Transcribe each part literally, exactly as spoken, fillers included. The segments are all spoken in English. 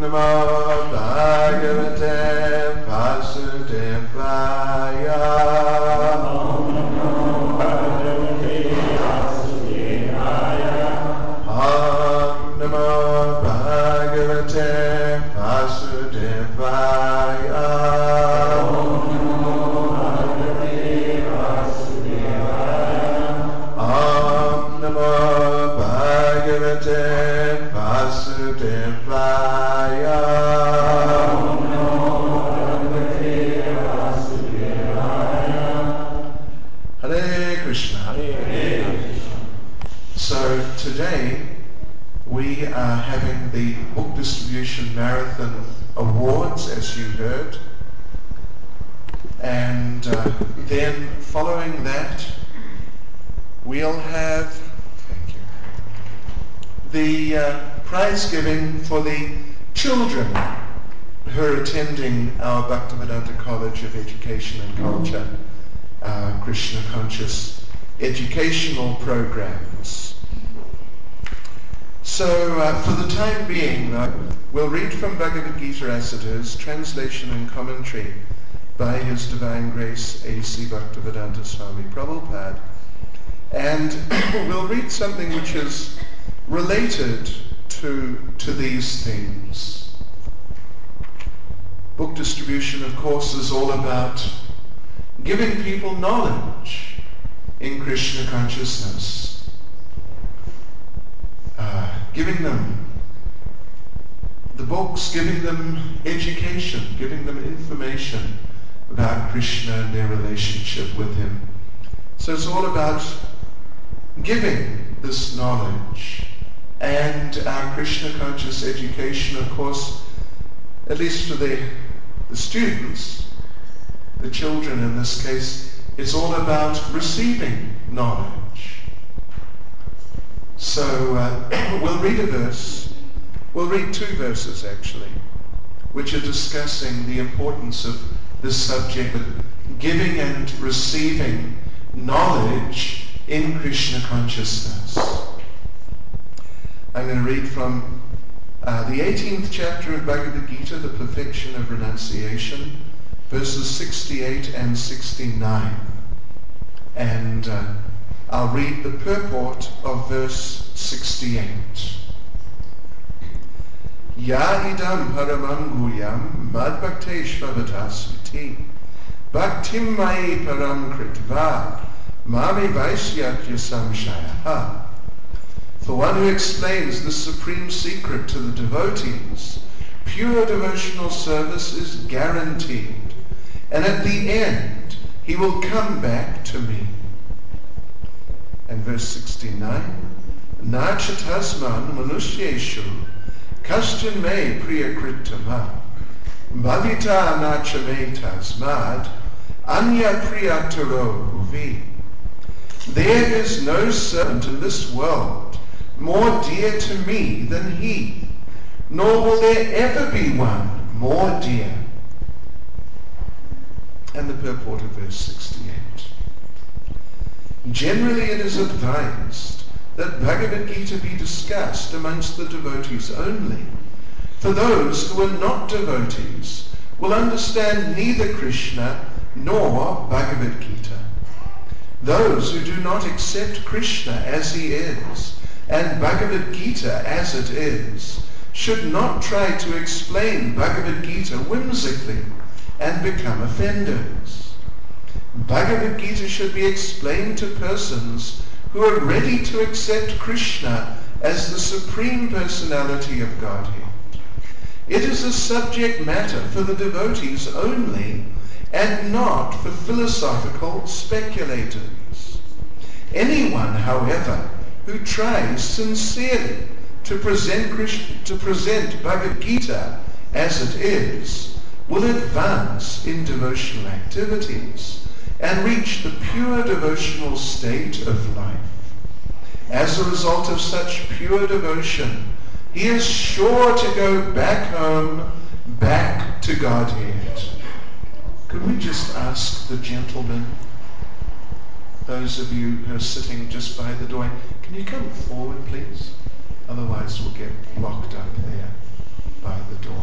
Namo Bhagavate Vasudevaya. Om Namo Bhagavate Vasudevaya. Om Namo Bhagavate Vasudevaya. Om Namo Bhagavate Vasudevaya. Om Namo Bhagavate Vasudevaya. Om Namo Bhagavate Vasudevaya. Hare Krishna. Hare Krishna. So today we are having the Book Distribution Marathon Awards, as you heard. And uh, then following that, we'll have thank you, the uh, prize giving for the children who are attending our Bhaktivedanta College of Education and Culture, uh, Krishna Conscious educational programs. So uh, for the time being, uh, we'll read from Bhagavad Gita as it is, translation and commentary by His Divine Grace A C Bhaktivedanta Swami Prabhupada. And we'll read something which is related to, to these things. Book distribution, of course, is all about giving people knowledge in Krishna consciousness, uh, giving them the books, giving them education, giving them information about Krishna and their relationship with Him. So it's all about giving this knowledge. And our Krishna conscious education, of course, at least for the, the students, the children in this case, it's all about receiving knowledge. So uh, we'll read a verse, we'll read two verses actually, which are discussing the importance of this subject of giving and receiving knowledge in Krishna consciousness. I'm going to read from uh, the eighteenth chapter of Bhagavad Gita, the Perfection of Renunciation, verses sixty-eight and sixty-nine. And uh, I'll read the purport of verse sixty-eight. Ya idam paramam guyam madbhakteshvavatasviti bhaktim mai param kritva mami vaisyatya samshayaha. For one who explains the supreme secret to the devotees, pure devotional service is guaranteed, and at the end he will come back to me. And verse sixty-nine, Na chatasman manusyeshu kaschin me priyakritama bhavita nacha me tasmad anya priyataro bhuvi. There is no servant in this world more dear to me than he, nor will there ever be one more dear. And the purport of verse sixty-eight. Generally it is advised that Bhagavad Gita be discussed amongst the devotees only, for those who are not devotees will understand neither Krishna nor Bhagavad Gita. Those who do not accept Krishna as he is and Bhagavad Gita as it is should not try to explain Bhagavad Gita whimsically and become offenders. Bhagavad Gita should be explained to persons who are ready to accept Krishna as the Supreme Personality of Godhead. It is a subject matter for the devotees only and not for philosophical speculators. Anyone, however, who tries sincerely to present Krishna, to present Bhagavad Gita as it is, will advance in devotional activities and reach the pure devotional state of life. As a result of such pure devotion, he is sure to go back home, back to Godhead. Could we just ask the gentlemen, those of you who are sitting just by the door, can you come forward, please? Otherwise we'll get locked up there by the door.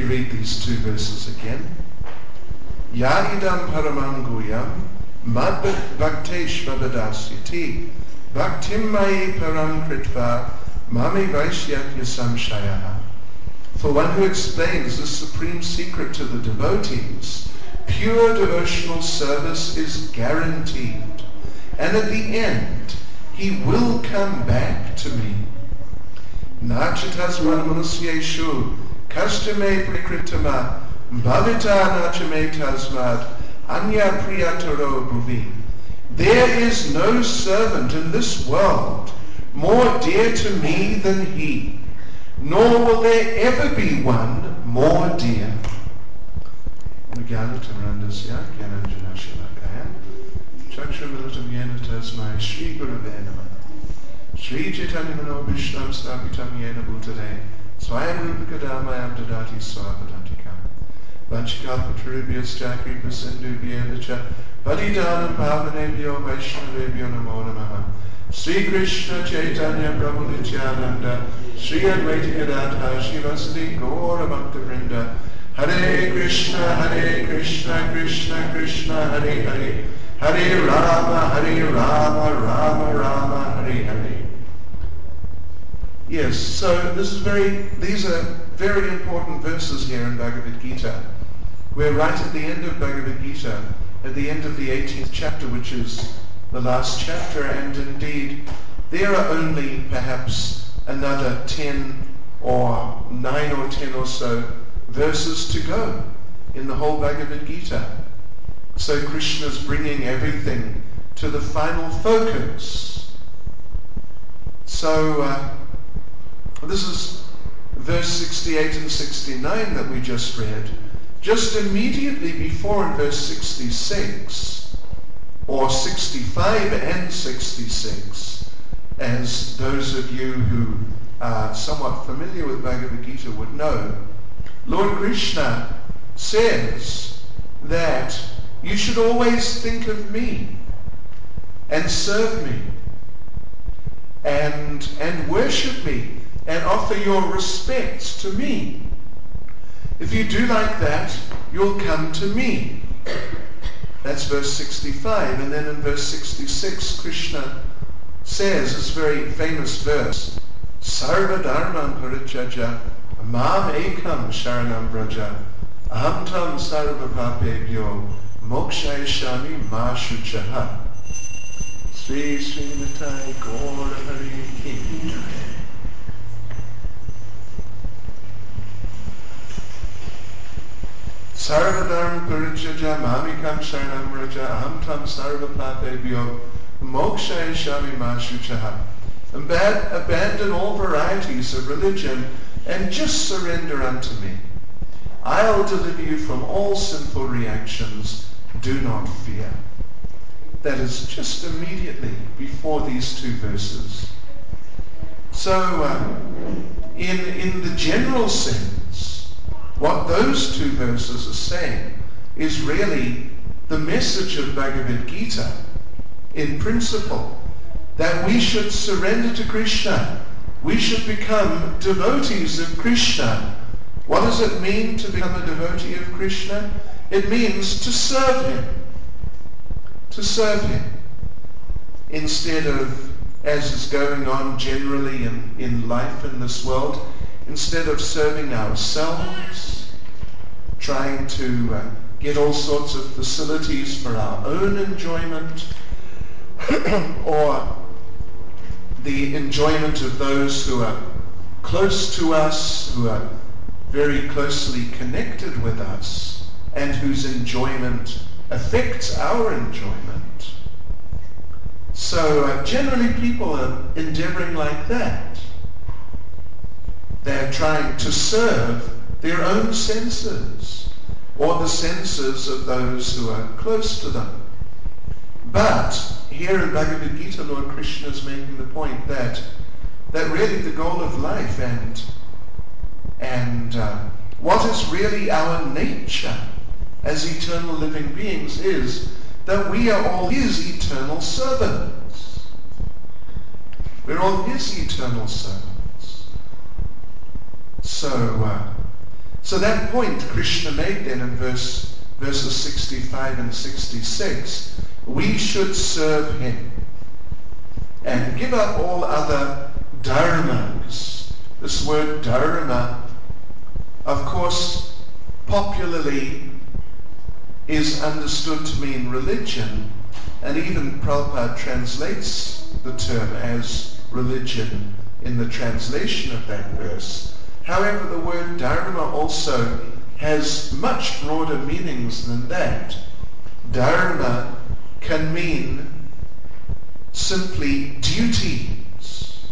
read these two verses again. Yadidam paramam guyam mad bhakteshva badasyati bhaktim mai param kritva mami vaishyatya samshayaha. For one who explains the supreme secret to the devotees, pure devotional service is guaranteed, and at the end he will come back to me. Nachitasman manusyeshu kastame prikritama bhavita nachame tasmad anya priyataro bhuvi. There is no servant in this world more dear to me than he, nor will there ever be one more dear. Jnanatamrandasya Jnananjana Shalakaya Chakshravalatam Yena Tasmai Shri Gurave Namaha Shri Chaitanya Manobhishtam Sthapitam Yena Bhutale Swayam Rupakadamayam Dadati Swavadantikam Vanchikalpatarubhyascha Kripa Sindhubhya Cha Padidanam Pavanebhyo Vaishnavebhyo Namo Namaha Sri Krishna Chaitanya Prabhu Nityananda Sri Advaita Gadadhara Shivasati Gaura Bhakta Vrinda Hare Krishna, Hare Krishna, Krishna Krishna, Hare Hare, Hare Rama, Hare Rama, Rama Rama, Hare Hare. Yes, so this is very, these are very important verses here in Bhagavad Gita. We're right at the end of Bhagavad Gita, at the end of the eighteenth chapter, which is the last chapter, and indeed there are only perhaps another ten or nine or ten or so verses to go in the whole Bhagavad Gita. So Krishna's bringing everything to the final focus. So uh, this is verse sixty-eight and sixty-nine that we just read. Just immediately before in verse sixty-six, or sixty-five and sixty-six, as those of you who are somewhat familiar with Bhagavad Gita would know, Lord Krishna says that you should always think of me and serve me and, and worship me and offer your respects to me. If you do like that, you'll come to me. That's verse sixty-five. And then in verse sixty-six, Krishna says this very famous verse, Sarva Dharman Parityajya Mam ekam sharanam vraja aham tam sarva papebhyo mokshayishami ma shuchaha. Sri Srimati Gaura Hari Ki. Sarva dharma parityajya mam ekam sharanam vraja aham tam sarva papebhyo mokshayishami ma shuchaha. Abandon all varieties of religion and just surrender unto me. I'll deliver you from all sinful reactions. Do not fear. That is just immediately before these two verses. So, uh, in, in the general sense, what those two verses are saying is really the message of Bhagavad Gita in principle, that we should surrender to Krishna. We should become devotees of Krishna. What does it mean to become a devotee of Krishna? It means to serve him. To serve him. Instead of, as is going on generally in, in life in this world, instead of serving ourselves, trying to uh, get all sorts of facilities for our own enjoyment, or the enjoyment of those who are close to us, who are very closely connected with us, and whose enjoyment affects our enjoyment. So uh, generally people are endeavoring like that. They're trying to serve their own senses, or the senses of those who are close to them. But here in Bhagavad Gita, Lord Krishna is making the point that that really the goal of life and and uh, what is really our nature as eternal living beings is that we are all his eternal servants. We're all his eternal servants. So, uh, So that point Krishna made then in verse, verses sixty-five and sixty-six, we should serve him and give up all other dharmas. This word dharma, of course, popularly is understood to mean religion, and even Prabhupada translates the term as religion in the translation of that verse. However, the word dharma also has much broader meanings than that. Dharma can mean simply duties.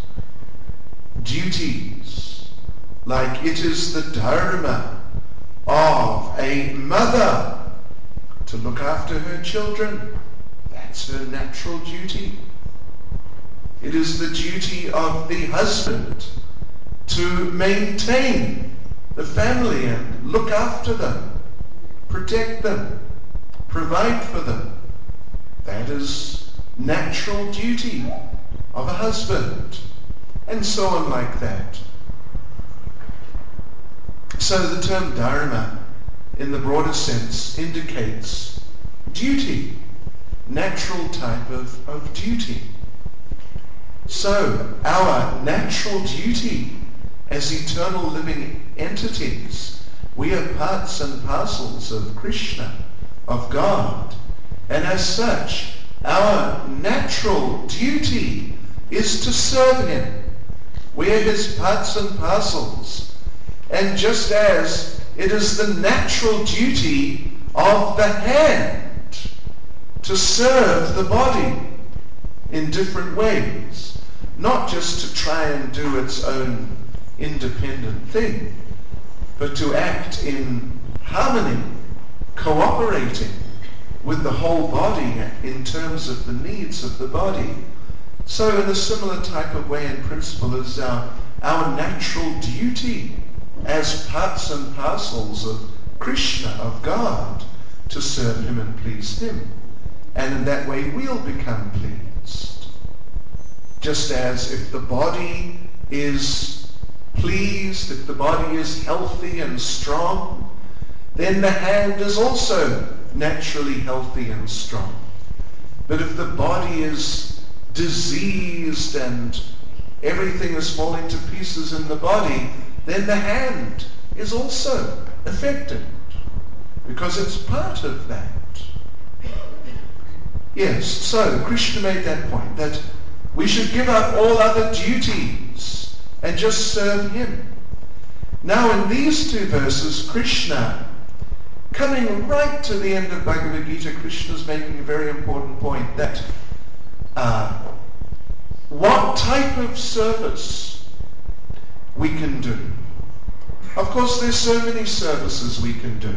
Duties. Like it is the dharma of a mother to look after her children. That's her natural duty. It is the duty of the husband to maintain the family and look after them, protect them, provide for them. That is natural duty of a husband, and so on like that. So the term dharma, in the broader sense, indicates duty, natural type of, of duty. So our natural duty as eternal living entities, we are parts and parcels of Krishna, of God, and as such our natural duty is to serve him. We are his parts and parcels, and just as it is the natural duty of the hand to serve the body in different ways, not just to try and do its own independent thing, but to act in harmony, cooperating with the whole body in terms of the needs of the body. So in a similar type of way in principle is our, our natural duty as parts and parcels of Krishna, of God, to serve him and please him. And in that way we'll become pleased. Just as if the body is pleased, if the body is healthy and strong, then the hand is also naturally healthy and strong. But if the body is diseased and everything is falling to pieces in the body, then the hand is also affected, because it's part of that. Yes, so Krishna made that point, that we should give up all other duties and just serve him. Now in these two verses, Krishna, coming right to the end of Bhagavad Gita, Krishna is making a very important point, that uh, what type of service we can do. Of course, there's so many services we can do.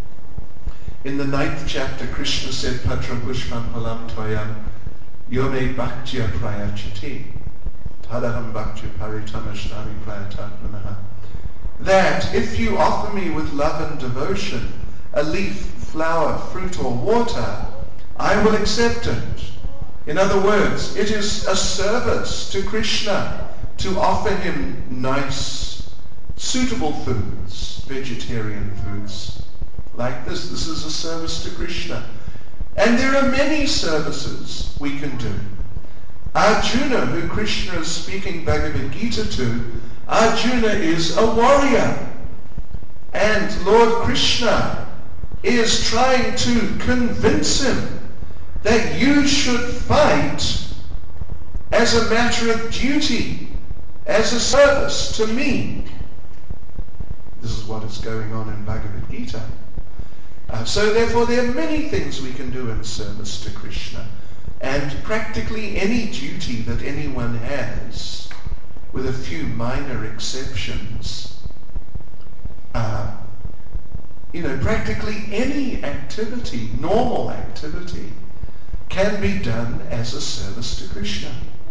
In the ninth chapter, Krishna said, Patram Pushpam Palam Tvayam Yome Bhaktya Prayachati Tadaham Bhaktya Paritamashnami Prayatatmanaha. That if you offer me with love and devotion a leaf, flower, fruit or water, I will accept it. In other words, it is a service to Krishna to offer him nice, suitable foods, vegetarian foods like this. This is a service to Krishna. And there are many services we can do. Arjuna, who Krishna is speaking Bhagavad Gita to, Arjuna is a warrior. And Lord Krishna is trying to convince him that you should fight as a matter of duty, as a service to me. This is what is going on in Bhagavad Gita. Uh, so therefore there are many things we can do in service to Krishna. And practically any duty that anyone has, with a few minor exceptions, uh, you know, practically any activity, normal activity, can be done as a service to Krishna.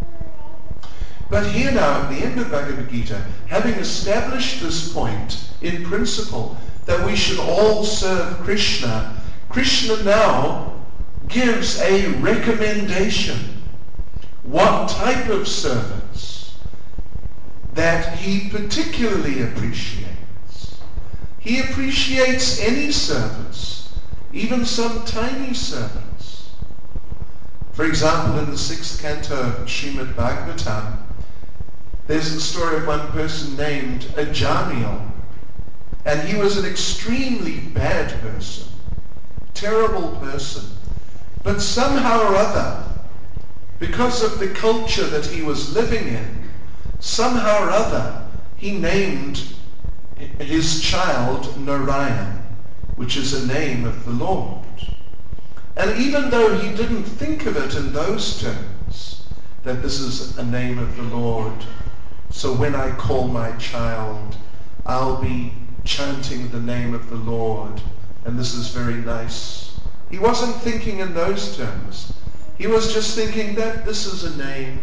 But here now, at the end of Bhagavad Gita, having established this point in principle that we should all serve Krishna, Krishna now gives a recommendation. What type of service that he particularly appreciates. He appreciates any service, even some tiny service. For example, in the sixth canto of Srimad Bhagavatam, there's the story of one person named Ajamil, and he was an extremely bad person, terrible person, but somehow or other, because of the culture that he was living in, somehow or other, he named his child Narayan, which is a name of the Lord. And even though he didn't think of it in those terms, that this is a name of the Lord, so when I call my child, I'll be chanting the name of the Lord, and this is very nice. He wasn't thinking in those terms. He was just thinking that this is a name,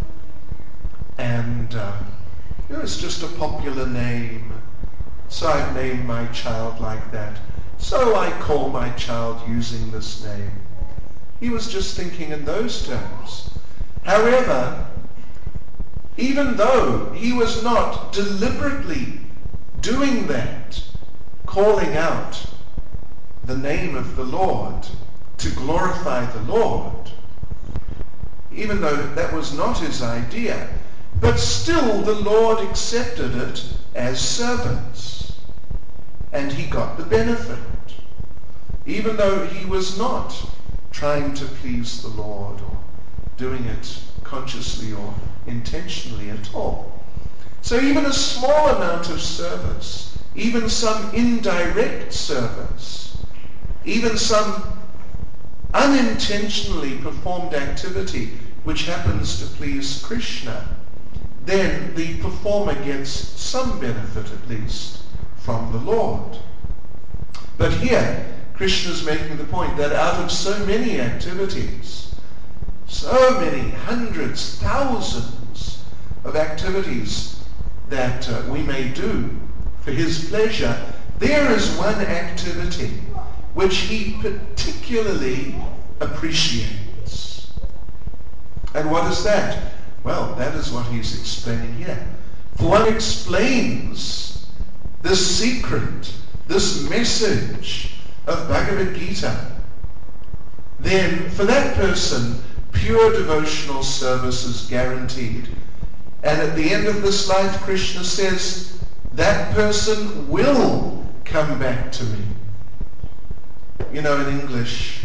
and uh, you know, it's just a popular name, so I've named my child like that. So I call my child using this name. He was just thinking in those terms. However, even though he was not deliberately doing that, calling out the name of the Lord to glorify the Lord, even though that was not his idea, but still the Lord accepted it as service, and he got the benefit, even though he was not trying to please the Lord or doing it consciously or intentionally at all. So even a small amount of service, even some indirect service, even some unintentionally performed activity which happens to please Krishna, then the performer gets some benefit at least from the Lord. But here, Krishna is making the point that out of so many activities, so many hundreds, thousands of activities that uh, we may do for his pleasure, there is one activity which he particularly appreciates. And what is that? Well, that is what he's explaining here. For one explains this secret, this message of Bhagavad Gita, then for that person, pure devotional service is guaranteed. And at the end of this life, Krishna says, that person will come back to me. You know, in English,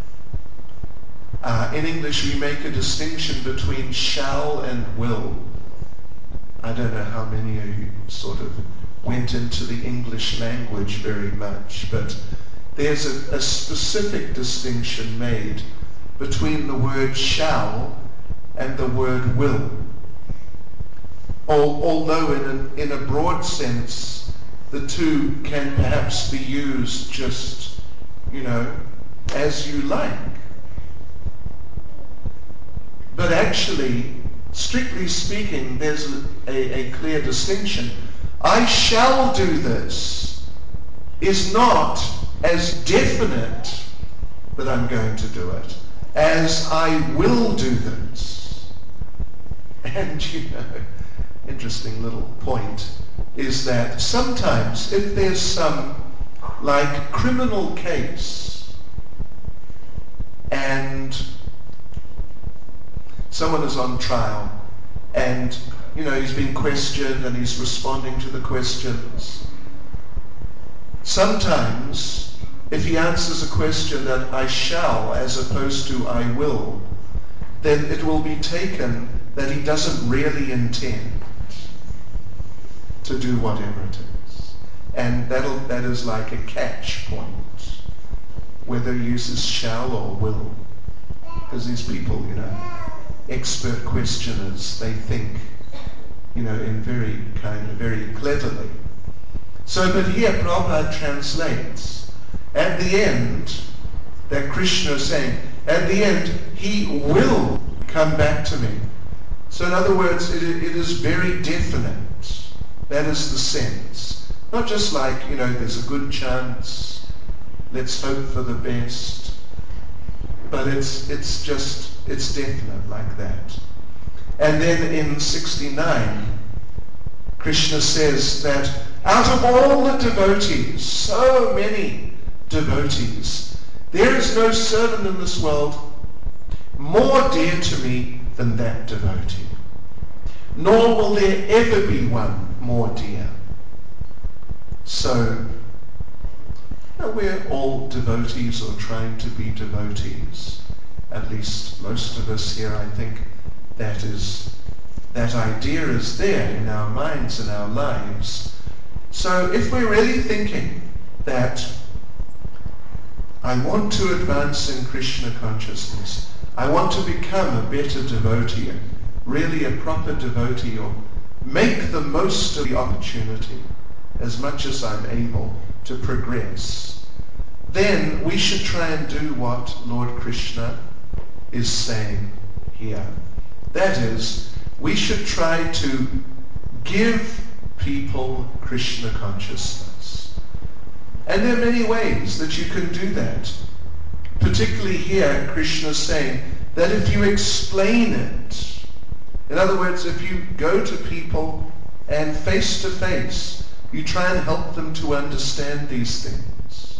uh, in English we make a distinction between shall and will. I don't know how many of you sort of went into the English language very much, but there's a, a specific distinction made between the word shall and the word will. Al- although in a, in a broad sense, the two can perhaps be used just, you know, as you like. But actually, strictly speaking, there's a, a, a clear distinction. I shall do this is not as definite that I'm going to do it as I will do this. And, you know, interesting little point is that sometimes if there's some like criminal case and someone is on trial and, you know, he's being questioned and he's responding to the questions, sometimes if he answers a question that I shall as opposed to I will, then it will be taken that he doesn't really intend to do whatever it is. And that'll, that is like a catch point, whether he uses shall or will. Because these people, you know, expert questioners, they think, you know, in very kind of, very cleverly. So, but here Prabhupada translates, at the end, that Krishna is saying, at the end, he will come back to me. So in other words, it, it is very definite. That is the sense. Not just like, you know, there's a good chance, let's hope for the best, but it's, it's just, it's definite like that. And then in sixty-nine, Krishna says that Out of all the devotees, so many devotees, there is no servant in this world more dear to me than that devotee. Nor will there ever be one more dear. So, you know, we're all devotees or trying to be devotees. At least most of us here, I think that is, that idea is there in our minds and our lives. So if we're really thinking that I want to advance in Krishna consciousness, I want to become a better devotee, really a proper devotee, or make the most of the opportunity as much as I'm able to progress, then we should try and do what Lord Krishna is saying here. That is, we should try to give people Krishna consciousness. And there are many ways that you can do that. Particularly here, Krishna is saying that if you explain it, in other words, if you go to people and face to face, you try and help them to understand these things,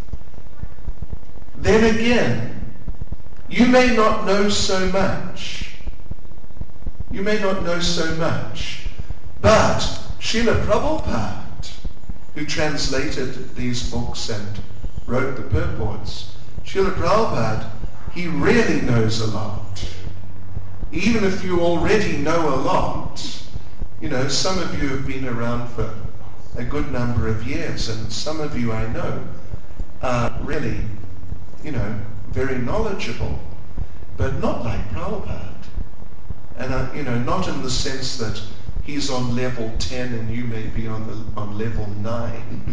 then again, you may not know so much. You may not know so much. But Srila Prabhupada, who translated these books and wrote the purports, Srila Prabhupada, he really knows a lot. Even if you already know a lot, you know, some of you have been around for a good number of years, and some of you I know are really, you know, very knowledgeable, but not like Prabhupada. And, uh, you know, not in the sense that he's on level ten and you may be on, the, on level nine.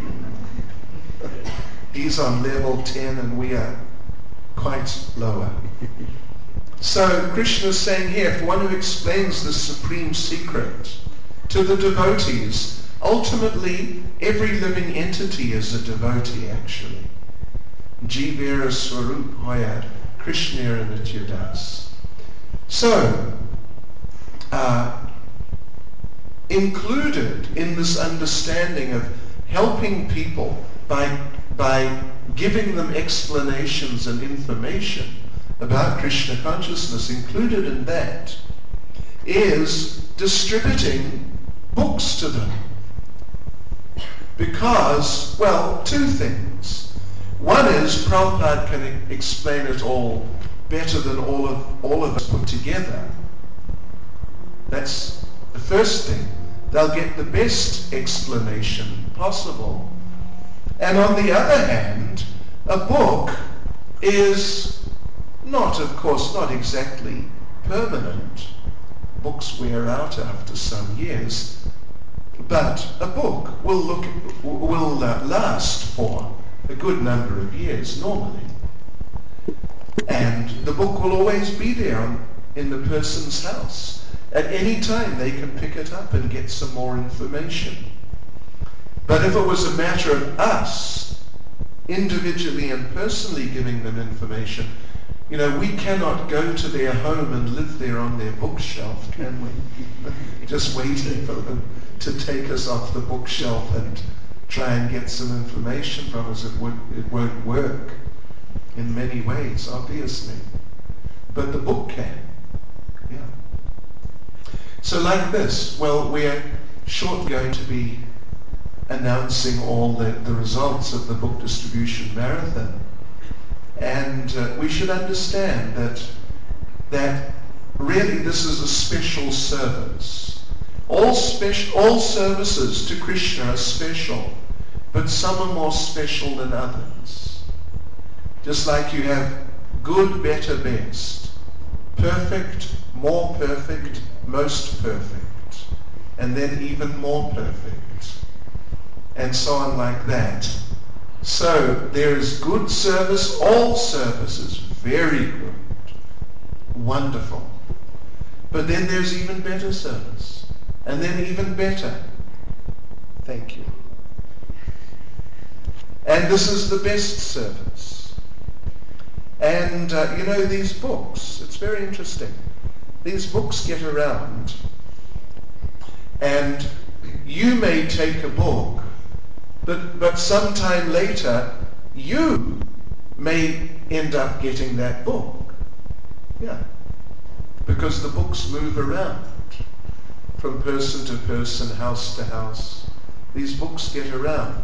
He's on level ten and we are quite lower. So Krishna is saying here, for one who explains the supreme secret to the devotees, ultimately every living entity is a devotee actually. Jivera Swarup Hoya Krishna Nityadas. So, uh, included in this understanding of helping people by, by giving them explanations and information about Krishna consciousness, included in that is distributing books to them. Because, well, two things. One is Prabhupada can explain it all better than all of, all of us put together. That's the first thing. They'll get the best explanation possible. And on the other hand, a book is not, of course, not exactly permanent. Books wear out after some years. But a book will, look, will uh, last for a good number of years normally. And the book will always be there on, in the person's house. At any time they can pick it up and get some more information. But if it was a matter of us individually and personally giving them information, you know, we cannot go to their home and live there on their bookshelf, can we? Just waiting for them to take us off the bookshelf and try and get some information from us. It, would, it won't work in many ways, obviously. But the book can. Yeah. So like this, well, we're shortly going to be announcing all the, the results of the book distribution marathon. And uh, we should understand that, that really this is a special service. All, speci- all services to Krishna are special, but some are more special than others. Just like you have good, better, best, perfect, more perfect, most perfect, and then even more perfect, and so on like that. So there is good service, all service is very good, wonderful. But then there's even better service, and then even better. Thank you. And this is the best service. And uh, you know, these books, it's very interesting. These books get around, and you may take a book, but, but sometime later, you may end up getting that book. Yeah. Because the books move around from person to person, house to house. These books get around.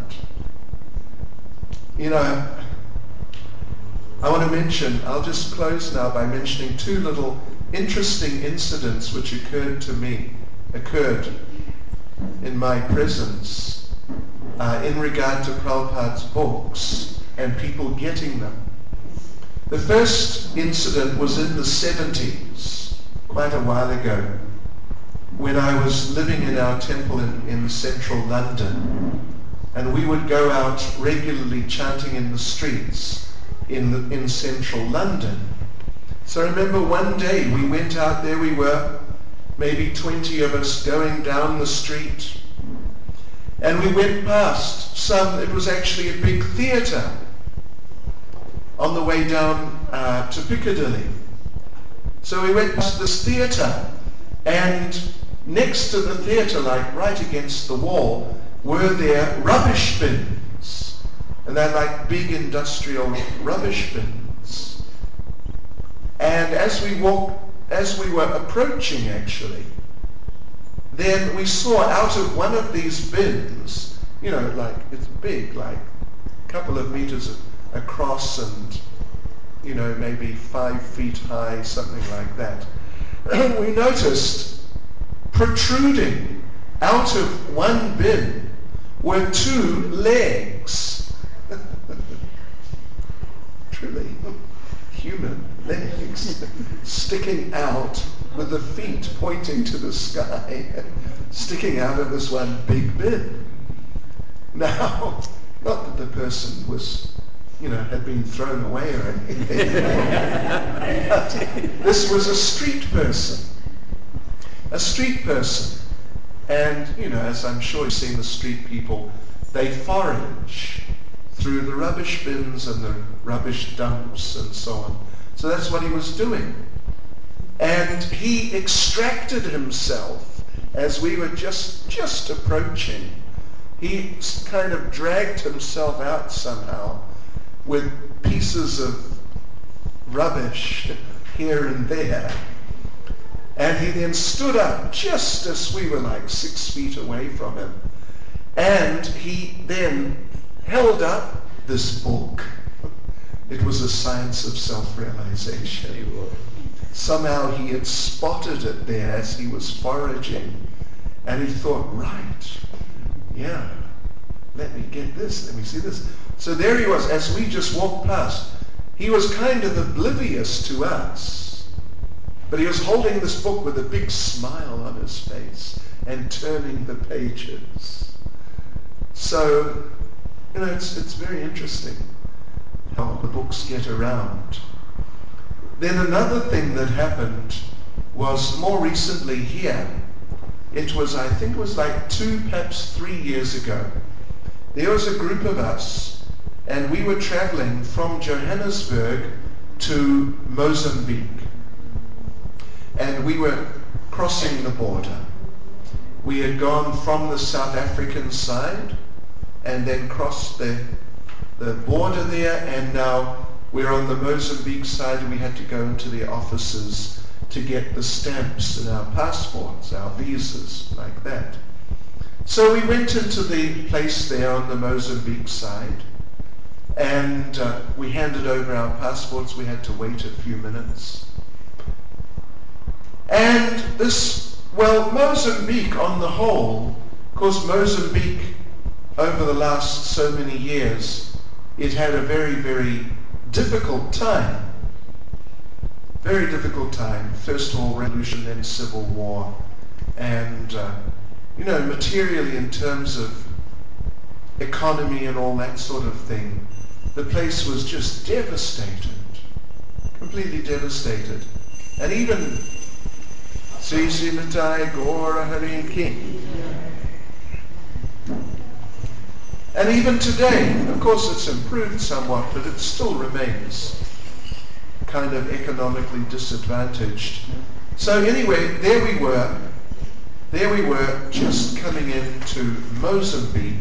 You know, I want to mention, I'll just close now by mentioning two little interesting incidents which occurred to me, occurred in my presence uh, in regard to Prabhupada's books and people getting them. The first incident was in the seventies, quite a while ago, when I was living in our temple in, in central London, and we would go out regularly chanting in the streets in, the, in central London. So I remember one day we went out there, we were maybe twenty of us going down the street, and we went past some, it was actually a big theatre on the way down uh, to Piccadilly. So we went past this theatre, and next to the theatre, like right against the wall, were there rubbish bins. And they're like big industrial rubbish bins. And as we walked, as we were approaching actually, then we saw out of one of these bins, you know, like it's big, like a couple of meters across and, you know, maybe five feet high, something like that. And we noticed protruding out of one bin were two legs. Truly human legs sticking out with the feet pointing to the sky, sticking out of this one big bin. Now, not that the person was, you know, had been thrown away or anything. But this was a street person. A street person. And, you know, as I'm sure you've seen the street people, they forage through the rubbish bins and the rubbish dumps and so on. So that's what he was doing. And he extracted himself as we were just, just approaching. He kind of dragged himself out somehow with pieces of rubbish here and there. And he then stood up just as we were like six feet away from him. And he then held up this book. It was A Science of Self-Realization. Somehow he had spotted it there as he was foraging. And he thought, right, yeah, let me get this, let me see this. So there he was, as we just walked past. He was kind of oblivious to us. But he was holding this book with a big smile on his face and turning the pages. So, you know, it's, it's very interesting how the books get around. Then another thing that happened was more recently here. It was, I think it was like two, perhaps three years ago. There was a group of us, and we were traveling from Johannesburg to Mozambique. And we were crossing the border. We had gone from the South African side and then crossed the, the border there, and now we're on the Mozambique side, and we had to go into the offices to get the stamps in our passports, our visas, like that. So we went into the place there on the Mozambique side, and uh, we handed over our passports. We had to wait a few minutes. And this, well, Mozambique on the whole, of course, Mozambique over the last so many years, it had a very, very difficult time. Very difficult time. First of all, revolution, then civil war. And, uh, you know, materially in terms of economy and all that sort of thing, the place was just devastated. Completely devastated. And even Sri Srimatai Gaura Hari King. And even today, of course it's improved somewhat, but it still remains kind of economically disadvantaged. So anyway, there we were. there we were, just coming into Mozambique,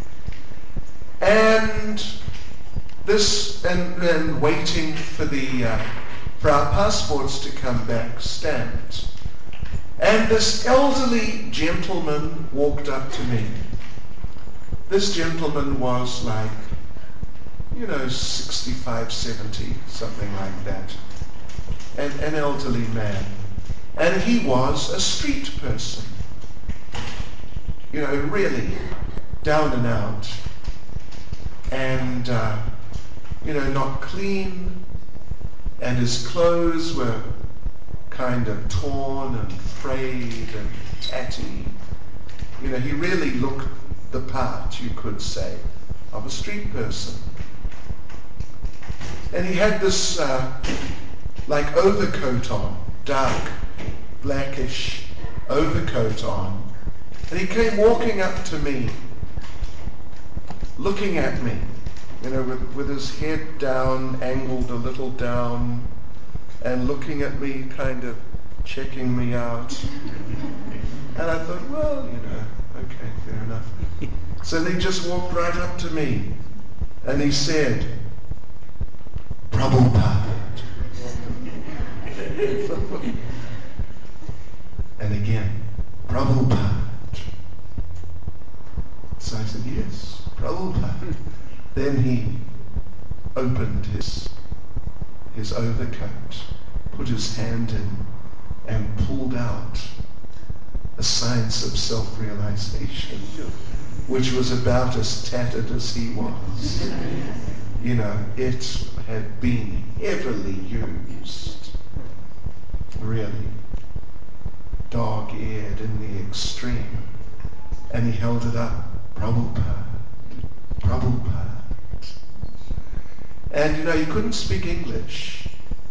and this, and, and waiting for the uh, for our passports to come back stamped. And this elderly gentleman walked up to me. This gentleman was like, you know, sixty-five, seventy, something like that. An, an elderly man. And he was a street person. You know, really down and out. And, uh, you know, not clean. And his clothes were kind of torn and frayed and tatty. You know, he really looked the part, you could say, of a street person. And he had this uh, like overcoat on, dark, blackish overcoat on. And he came walking up to me, looking at me, you know, with, with his head down, angled a little down, and looking at me, kind of checking me out. And I thought, well, you know, okay, fair enough. So he just walked right up to me, and he said, Prabhupada. And again, Prabhupada. So I said, yes, Prabhupada. Then he opened his his overcoat, put his hand in, and pulled out a Science of Self-Realization, which was about as tattered as he was. You know, it had been heavily used, really, dog-eared in the extreme. And he held it up, Prabhupada, Prabhupada. And, you know, he couldn't speak English.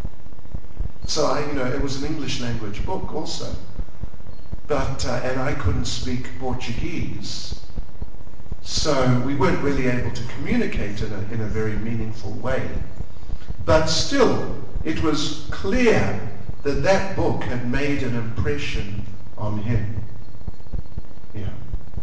So I, you know, it was an English language book also. But, uh, and I couldn't speak Portuguese. So we weren't really able to communicate in a, in a very meaningful way. But still, it was clear that that book had made an impression on him. Yeah.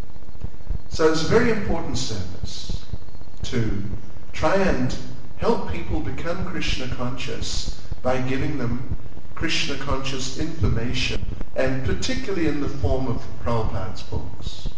So it's a very important service to try and help people become Krishna conscious by giving them Krishna conscious information, and particularly in the form of Prabhupada's books.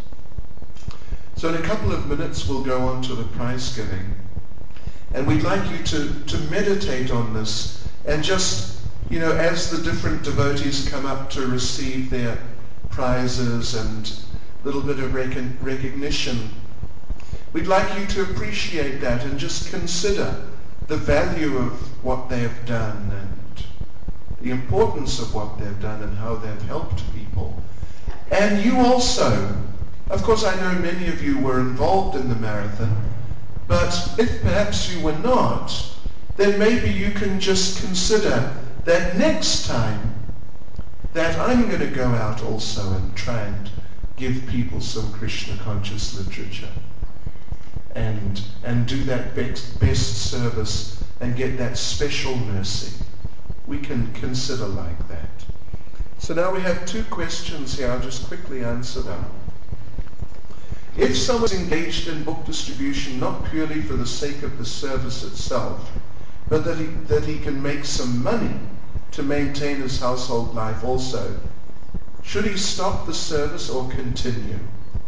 So in a couple of minutes we'll go on to the prize giving. And we'd like you to, to meditate on this, and just, you know, as the different devotees come up to receive their prizes and a little bit of rec- recognition, we'd like you to appreciate that and just consider the value of what they've done and the importance of what they've done and how they've helped people. And you also, of course I know many of you were involved in the marathon, but if perhaps you were not, then maybe you can just consider that next time that I'm going to go out also and try and give people some Krishna conscious literature. And, and do that best, best service and get that special mercy. We can consider like that. So now we have two questions here. I'll just quickly answer them. If someone's engaged in book distribution not purely for the sake of the service itself, but that he, that he can make some money to maintain his household life also, should he stop the service or continue?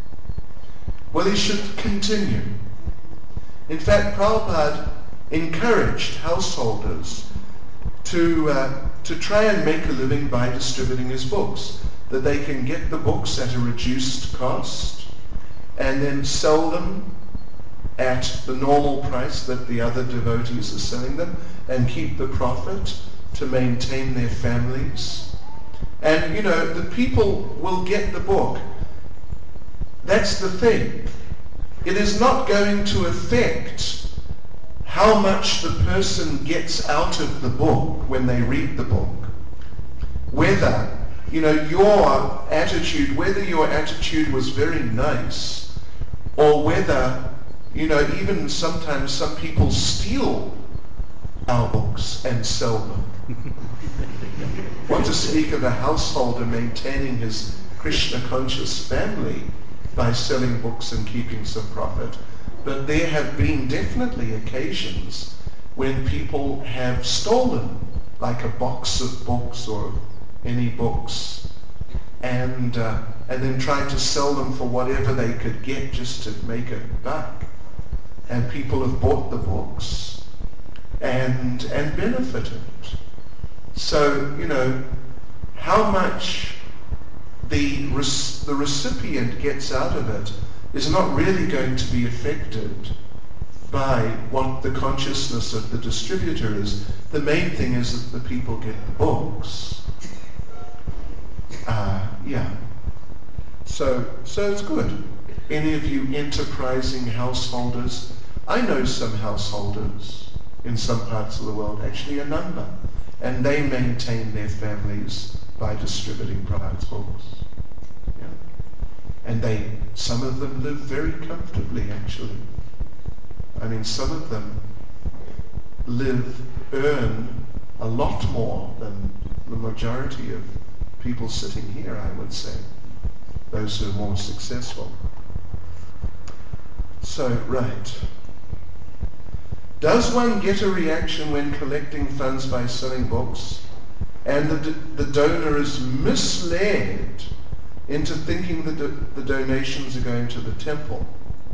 Well, he should continue. In fact, Prabhupada encouraged householders to, uh, to try and make a living by distributing his books, that they can get the books at a reduced cost and then sell them at the normal price that the other devotees are selling them and keep the profit to maintain their families. And, you know, the people will get the book. That's the thing. It is not going to affect how much the person gets out of the book when they read the book. Whether, you know, your attitude, whether your attitude was very nice, or whether, you know, even sometimes some people steal our books and sell them. What to speak of a householder maintaining his Krishna-conscious family by selling books and keeping some profit. But there have been definitely occasions when people have stolen like a box of books or any books and uh, and then tried to sell them for whatever they could get just to make a buck. And people have bought the books and and benefited. So, you know, how much the the recipient gets out of it is not really going to be affected by what the consciousness of the distributor is. The main thing is that the people get the books. Uh, yeah. So, so it's good. Any of you enterprising householders? I know some householders in some parts of the world, actually a number, and they maintain their families by distributing private books. Yeah. And they, some of them live very comfortably, actually. I mean, some of them live, earn a lot more than the majority of people sitting here, I would say, those who are more successful. So, right. Does one get a reaction when collecting funds by selling books, and the, the donor is misled into thinking that the, the donations are going to the temple?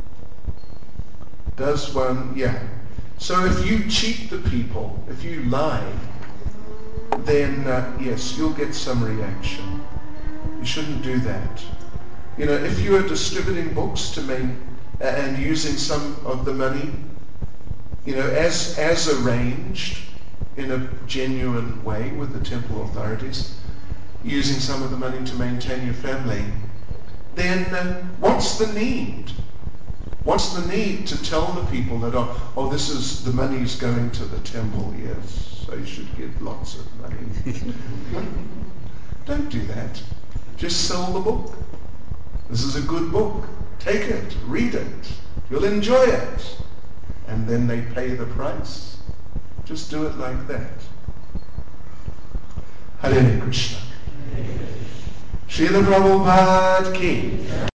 Does one, yeah. So if you cheat the people, if you lie, then uh, yes, you'll get some reaction. You shouldn't do that. You know, if you are distributing books to main, uh, and using some of the money, you know, as as arranged in a genuine way with the temple authorities, using some of the money to maintain your family, then uh, what's the need? What's the need to tell the people that, oh, oh, this is, the money's going to the temple, yes, so you should give lots of money. Don't do that. Just sell the book. This is a good book. Take it, read it. You'll enjoy it. And then they pay the price. Just do it like that. Hare Krishna. Srila Prabhupada ki